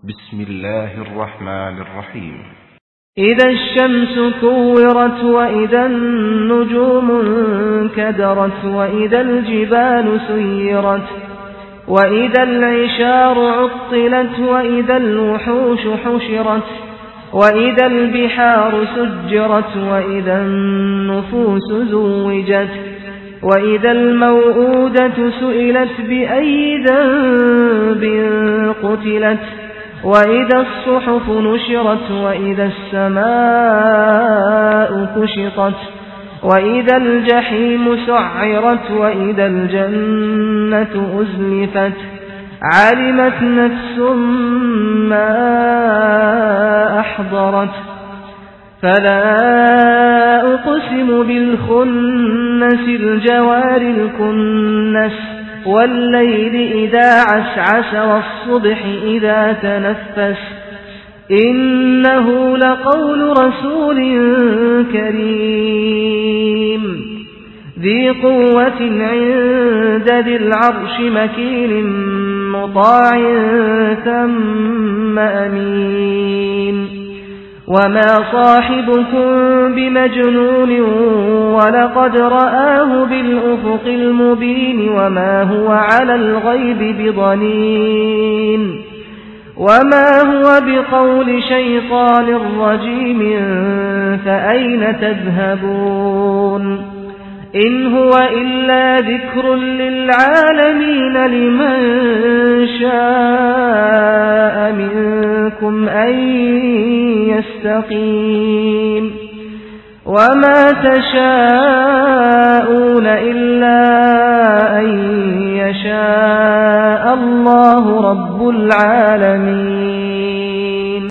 بسم الله الرحمن الرحيم. إذا الشمس كورت وإذا النجوم انكدرت وإذا الجبال سيرت وإذا العشار عطلت وإذا الوحوش حشرت وإذا البحار سجرت وإذا النفوس زوجت وإذا الموءودة سئلت بأي ذنب قتلت وإذا الصحف نشرت وإذا السماء كشطت وإذا الجحيم سعرت وإذا الجنة أزلفت علمت نفس ما أحضرت فلا أقسم بالخنس الجوار الكنس والليل إذا عسعس والصبح إذا تنفس إنه لقول رسول كريم ذي قوة عند ذي العرش مكين مطاع ثم أمين وما صاحبكم بمجنون ولقد رآه بالأفق المبين وما هو على الغيب بضنين وما هو بقول شيطان رجيم فأين تذهبون إن هو إلا ذكر للعالمين لمن شاء منكم أن يستقيم وما تشاءون إلا أن يشاء الله رب العالمين.